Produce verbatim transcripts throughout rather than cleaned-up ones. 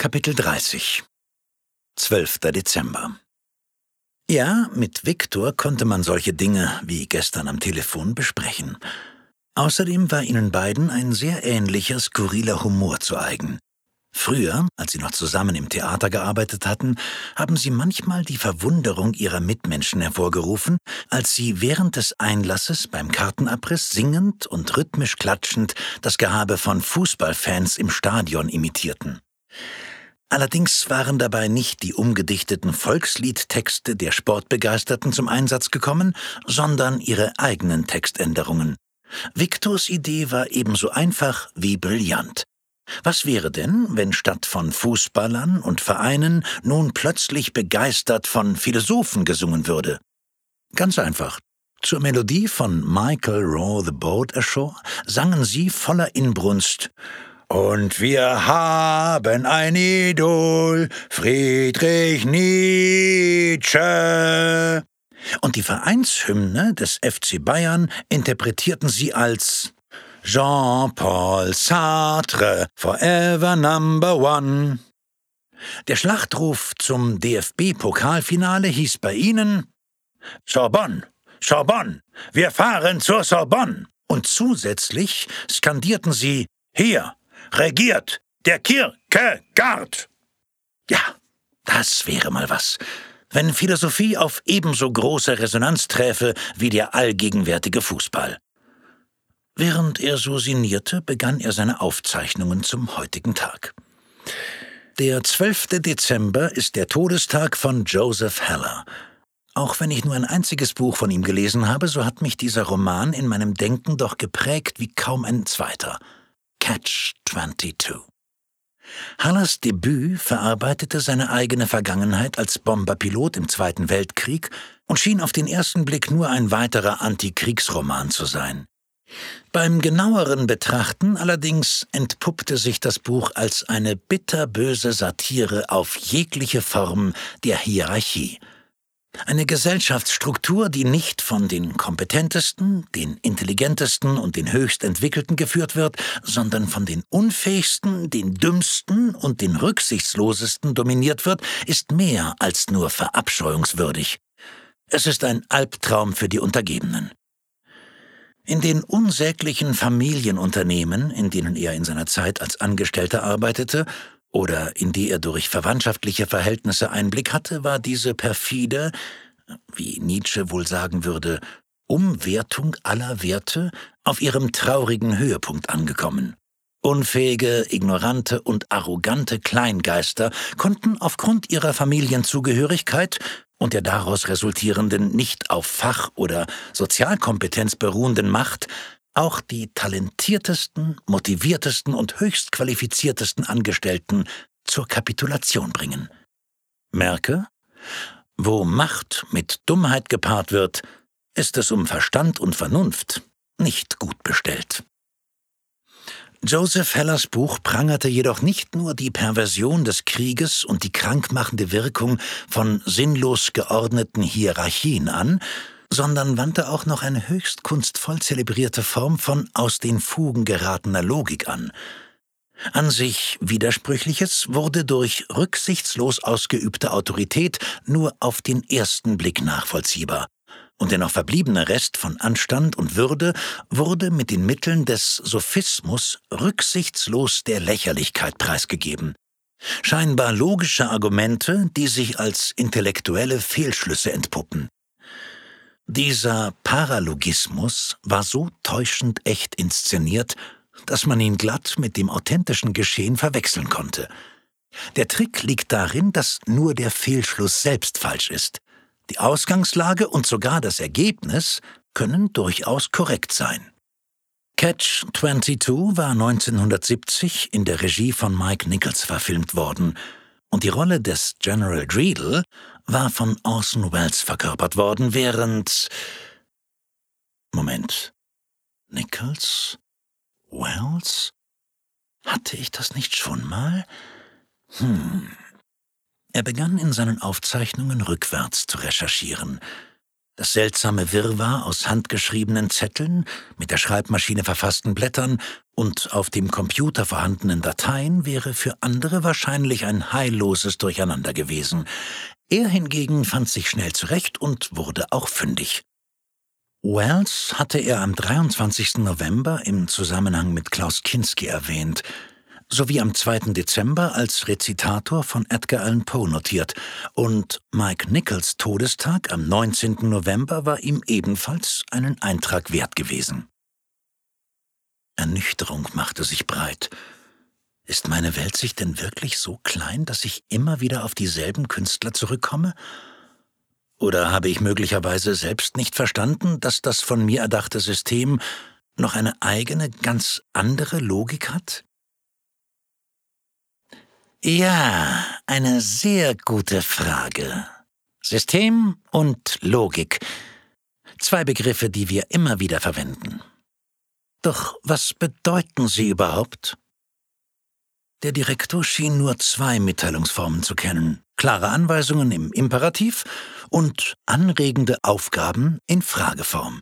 Kapitel dreißig. zwölfter Dezember. Ja, mit Viktor konnte man solche Dinge wie gestern am Telefon besprechen. Außerdem war ihnen beiden ein sehr ähnlicher, skurriler Humor zu eigen. Früher, als sie noch zusammen im Theater gearbeitet hatten, haben sie manchmal die Verwunderung ihrer Mitmenschen hervorgerufen, als sie während des Einlasses beim Kartenabriss singend und rhythmisch klatschend das Gehabe von Fußballfans im Stadion imitierten. Allerdings waren dabei nicht die umgedichteten Volksliedtexte der Sportbegeisterten zum Einsatz gekommen, sondern ihre eigenen Textänderungen. Viktors Idee war ebenso einfach wie brillant. Was wäre denn, wenn statt von Fußballern und Vereinen nun plötzlich begeistert von Philosophen gesungen würde? Ganz einfach. Zur Melodie von Michael Row the Boat Ashore sangen sie voller Inbrunst: Und wir haben ein Idol, Friedrich Nietzsche. Und die Vereinshymne des F C Bayern interpretierten sie als Jean-Paul Sartre, forever number one. Der Schlachtruf zum D F B-Pokalfinale hieß bei ihnen: Sorbonne, Sorbonne, wir fahren zur Sorbonne. Und zusätzlich skandierten sie: Hier regiert der Kierkegaard. Ja, das wäre mal was, wenn Philosophie auf ebenso große Resonanz träfe wie der allgegenwärtige Fußball. Während er so sinnierte, begann er seine Aufzeichnungen zum heutigen Tag. Der zwölfte Dezember ist der Todestag von Joseph Heller. Auch wenn ich nur ein einziges Buch von ihm gelesen habe, so hat mich dieser Roman in meinem Denken doch geprägt wie kaum ein zweiter. Catch twenty-two. Hellers Debüt verarbeitete seine eigene Vergangenheit als Bomberpilot im Zweiten Weltkrieg und schien auf den ersten Blick nur ein weiterer Antikriegsroman zu sein. Beim genaueren Betrachten allerdings entpuppte sich das Buch als eine bitterböse Satire auf jegliche Form der Hierarchie. Eine Gesellschaftsstruktur, die nicht von den kompetentesten, den intelligentesten und den höchst entwickelten geführt wird, sondern von den unfähigsten, den dümmsten und den rücksichtslosesten dominiert wird, ist mehr als nur verabscheuungswürdig. Es ist ein Albtraum für die Untergebenen. In den unsäglichen Familienunternehmen, in denen er in seiner Zeit als Angestellter arbeitete oder in die er durch verwandtschaftliche Verhältnisse Einblick hatte, war diese perfide, wie Nietzsche wohl sagen würde, Umwertung aller Werte auf ihrem traurigen Höhepunkt angekommen. Unfähige, ignorante und arrogante Kleingeister konnten aufgrund ihrer Familienzugehörigkeit und der daraus resultierenden nicht auf Fach- oder Sozialkompetenz beruhenden Macht auch die talentiertesten, motiviertesten und höchst qualifiziertesten Angestellten zur Kapitulation bringen. Merke, wo Macht mit Dummheit gepaart wird, ist es um Verstand und Vernunft nicht gut bestellt. Joseph Hellers Buch prangerte jedoch nicht nur die Perversion des Krieges und die krankmachende Wirkung von sinnlos geordneten Hierarchien an, sondern wandte auch noch eine höchst kunstvoll zelebrierte Form von aus den Fugen geratener Logik an. An sich Widersprüchliches wurde durch rücksichtslos ausgeübte Autorität nur auf den ersten Blick nachvollziehbar. Und der noch verbliebene Rest von Anstand und Würde wurde mit den Mitteln des Sophismus rücksichtslos der Lächerlichkeit preisgegeben. Scheinbar logische Argumente, die sich als intellektuelle Fehlschlüsse entpuppen. Dieser Paralogismus war so täuschend echt inszeniert, dass man ihn glatt mit dem authentischen Geschehen verwechseln konnte. Der Trick liegt darin, dass nur der Fehlschluss selbst falsch ist. Die Ausgangslage und sogar das Ergebnis können durchaus korrekt sein. Catch twenty-two war neunzehnhundertsiebzig in der Regie von Mike Nichols verfilmt worden und die Rolle des General Dreedle war von Orson Welles verkörpert worden, während... Moment. Nichols? Welles? Hatte ich das nicht schon mal? Hm... Er begann in seinen Aufzeichnungen rückwärts zu recherchieren. Das seltsame Wirrwarr aus handgeschriebenen Zetteln, mit der Schreibmaschine verfassten Blättern und auf dem Computer vorhandenen Dateien wäre für andere wahrscheinlich ein heilloses Durcheinander gewesen. Er hingegen fand sich schnell zurecht und wurde auch fündig. Wells hatte er am dreiundzwanzigsten November im Zusammenhang mit Klaus Kinski erwähnt, sowie am zweiten Dezember als Rezitator von Edgar Allan Poe notiert, und Mike Nichols' Todestag am neunzehnten November war ihm ebenfalls einen Eintrag wert gewesen. Ernüchterung machte sich breit. Ist meine Welt sich denn wirklich so klein, dass ich immer wieder auf dieselben Künstler zurückkomme? Oder habe ich möglicherweise selbst nicht verstanden, dass das von mir erdachte System noch eine eigene, ganz andere Logik hat? Ja, eine sehr gute Frage. System und Logik. Zwei Begriffe, die wir immer wieder verwenden. Doch was bedeuten sie überhaupt? Der Direktor schien nur zwei Mitteilungsformen zu kennen: klare Anweisungen im Imperativ und anregende Aufgaben in Frageform.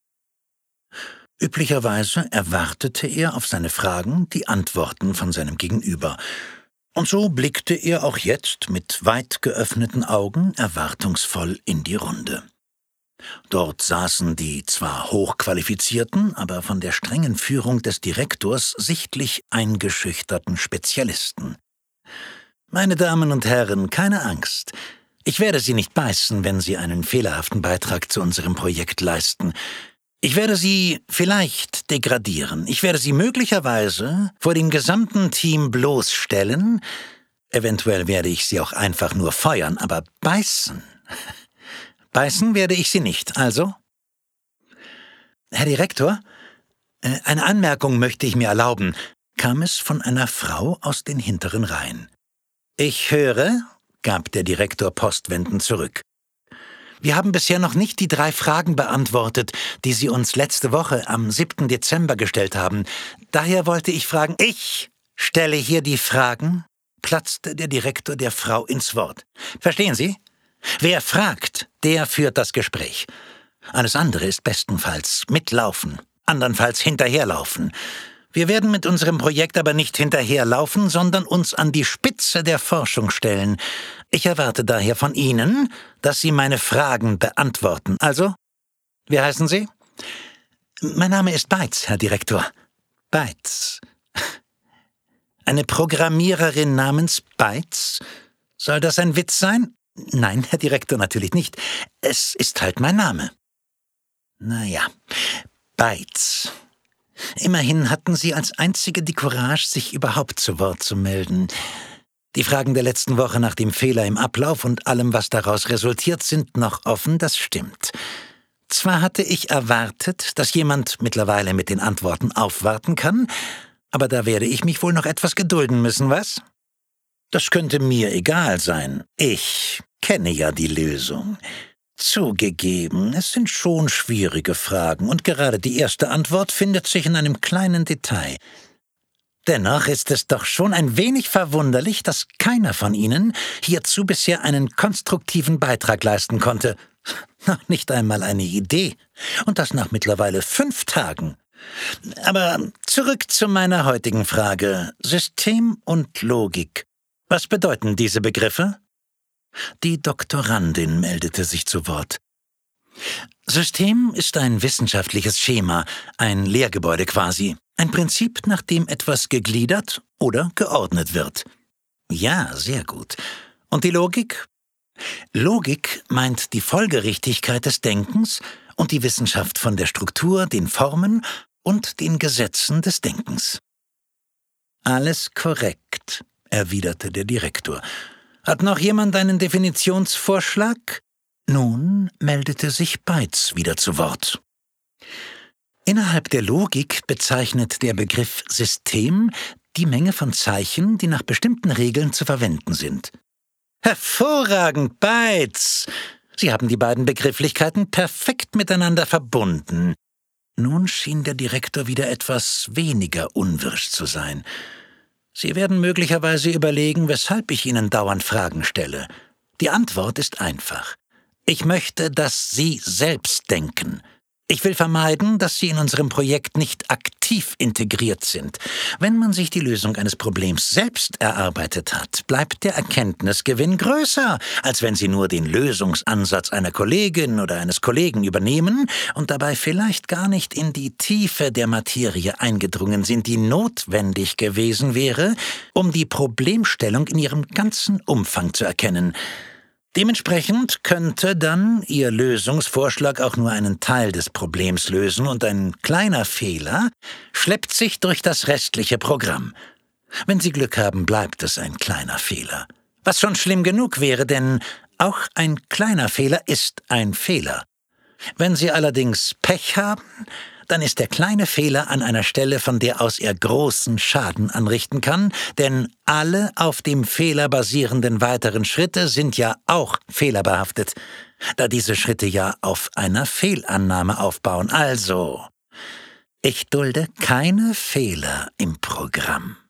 Üblicherweise erwartete er auf seine Fragen die Antworten von seinem Gegenüber. Und so blickte er auch jetzt mit weit geöffneten Augen erwartungsvoll in die Runde. Dort saßen die zwar hochqualifizierten, aber von der strengen Führung des Direktors sichtlich eingeschüchterten Spezialisten. »Meine Damen und Herren, keine Angst. Ich werde Sie nicht beißen, wenn Sie einen fehlerhaften Beitrag zu unserem Projekt leisten. Ich werde Sie vielleicht degradieren. Ich werde Sie möglicherweise vor dem gesamten Team bloßstellen. Eventuell werde ich Sie auch einfach nur feuern, aber beißen... Beißen werde ich Sie nicht, also? Herr Direktor, äh, eine Anmerkung möchte ich mir erlauben«, kam es von einer Frau aus den hinteren Reihen. »Ich höre«, gab der Direktor postwendend zurück. »Wir haben bisher noch nicht die drei Fragen beantwortet, die Sie uns letzte Woche am siebten Dezember gestellt haben. Daher wollte ich fragen...« »Ich stelle hier die Fragen«, platzte der Direktor der Frau ins Wort. »Verstehen Sie? Wer fragt, der führt das Gespräch. Alles andere ist bestenfalls mitlaufen, andernfalls hinterherlaufen. Wir werden mit unserem Projekt aber nicht hinterherlaufen, sondern uns an die Spitze der Forschung stellen. Ich erwarte daher von Ihnen, dass Sie meine Fragen beantworten. Also, wie heißen Sie?« »Mein Name ist Beitz, Herr Direktor.« »Beitz. Eine Programmiererin namens Beitz? Soll das ein Witz sein?« »Nein, Herr Direktor, natürlich nicht. Es ist halt mein Name.« »Na ja, Beitz. Immerhin hatten Sie als Einzige die Courage, sich überhaupt zu Wort zu melden. Die Fragen der letzten Woche nach dem Fehler im Ablauf und allem, was daraus resultiert, sind noch offen, das stimmt. Zwar hatte ich erwartet, dass jemand mittlerweile mit den Antworten aufwarten kann, aber da werde ich mich wohl noch etwas gedulden müssen, was?« »Das könnte mir egal sein. Ich kenne ja die Lösung. Zugegeben, es sind schon schwierige Fragen, und gerade die erste Antwort findet sich in einem kleinen Detail. Dennoch ist es doch schon ein wenig verwunderlich, dass keiner von Ihnen hierzu bisher einen konstruktiven Beitrag leisten konnte. Noch nicht einmal eine Idee. Und das nach mittlerweile fünf Tagen. Aber zurück zu meiner heutigen Frage. System und Logik. Was bedeuten diese Begriffe?« Die Doktorandin meldete sich zu Wort. »System ist ein wissenschaftliches Schema, ein Lehrgebäude quasi, ein Prinzip, nach dem etwas gegliedert oder geordnet wird.« »Ja, sehr gut. Und die Logik?« »Logik meint die Folgerichtigkeit des Denkens und die Wissenschaft von der Struktur, den Formen und den Gesetzen des Denkens.« »Alles korrekt«, erwiderte der Direktor. »Hat noch jemand einen Definitionsvorschlag?« Nun meldete sich Beitz wieder zu Wort. Innerhalb der Logik bezeichnet der Begriff System die Menge von Zeichen, die nach bestimmten Regeln zu verwenden sind. »Hervorragend, Beitz! Sie haben die beiden Begrifflichkeiten perfekt miteinander verbunden.« Nun schien der Direktor wieder etwas weniger unwirsch zu sein. »Sie werden möglicherweise überlegen, weshalb ich Ihnen dauernd Fragen stelle. Die Antwort ist einfach. Ich möchte, dass Sie selbst denken. Ich will vermeiden, dass Sie in unserem Projekt nicht aktiv integriert sind. Wenn man sich die Lösung eines Problems selbst erarbeitet hat, bleibt der Erkenntnisgewinn größer, als wenn Sie nur den Lösungsansatz einer Kollegin oder eines Kollegen übernehmen und dabei vielleicht gar nicht in die Tiefe der Materie eingedrungen sind, die notwendig gewesen wäre, um die Problemstellung in ihrem ganzen Umfang zu erkennen. Dementsprechend könnte dann Ihr Lösungsvorschlag auch nur einen Teil des Problems lösen und ein kleiner Fehler schleppt sich durch das restliche Programm. Wenn Sie Glück haben, bleibt es ein kleiner Fehler. Was schon schlimm genug wäre, denn auch ein kleiner Fehler ist ein Fehler. Wenn Sie allerdings Pech haben, dann ist der kleine Fehler an einer Stelle, von der aus er großen Schaden anrichten kann, denn alle auf dem Fehler basierenden weiteren Schritte sind ja auch fehlerbehaftet, da diese Schritte ja auf einer Fehlannahme aufbauen. Also, ich dulde keine Fehler im Programm.